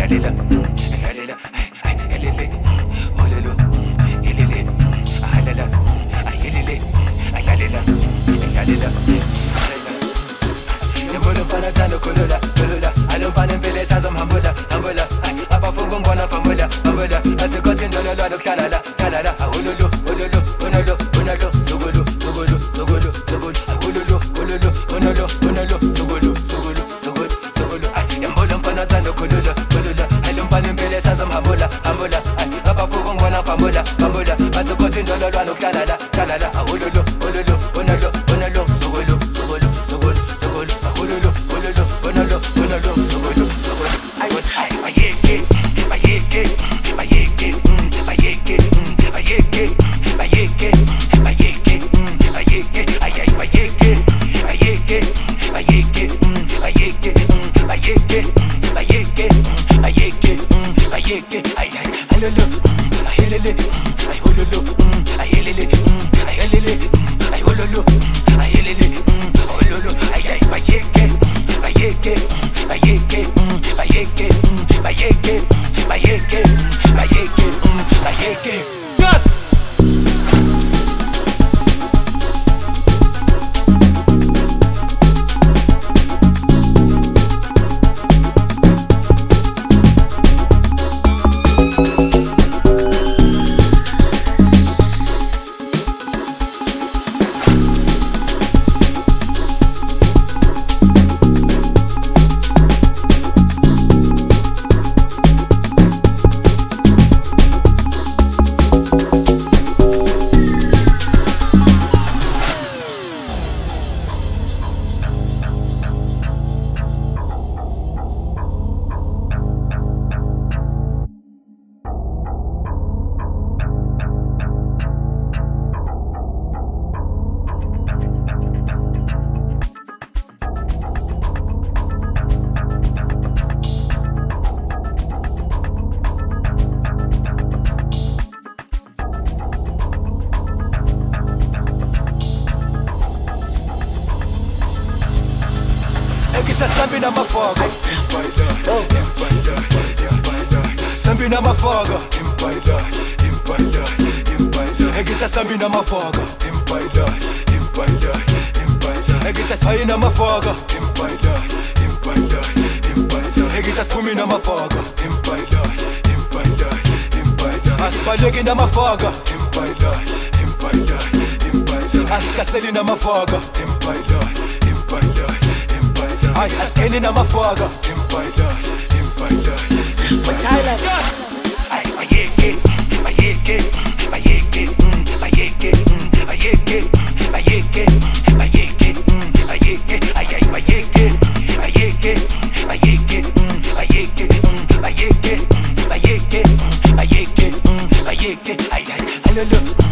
Salila, salila, elele, ololo, elele, halala, ayelele, salila, salila, yembona mfana thando khulula, khulula, alompana impela sazam hambula, hambula, abafunga ngibona famula, famula, athi khosi indololo lokuhlala hlala, ahululu, ululu, unolo, unolo, sukulu, sukulu, sukulu, sukulu, ahululu, ululu, unolo, unolo, sukulu, sukulu, sukulu, sukulu, yembona mfana thando khulula, khulula, alompana impela sazam hambula, hambula, abafunga ngibona famula, famula, athi khosi indololo lokuhlala hlala, ahululu, ululu, unolo, unolo, sukulu, sukulu, sukulu, sukulu, ahululu, ululu, unolo, unolo, sukulu, sukulu, sukulu, bayeke, bayeke, bayeke, bayeke, bayeke, bayeke, bayeke, bayeke, ayay bayeke, bayeke, bayeke, bayeke, bayeke, bayeke, bayeke, bayeke, ayay halulu, ayelele, ayhululu, ayelele, ayelele, ayhululu, ayelele, olulu, ayay bayeke, bayeke, bayeke, bayeke, bayeke, bayeke, bayeke, bayeke, yes. Egita Sambina mafogo, Sambina mafogo, Egita Sambina mafogo, Egita Sayina mafogo, Egita Sumina mafogo, Asbalegi na mafogo, Ashaseli na mafogo, ay askeni na mafogo, ay bayeke, bayeke, bayeke, bayeke, bayeke, bayeke, bayeke, bayeke, ay ay bayeke, bayeke, bayeke, bayeke, bayeke, bayeke, bayeke, bayeke, ay ay halulu.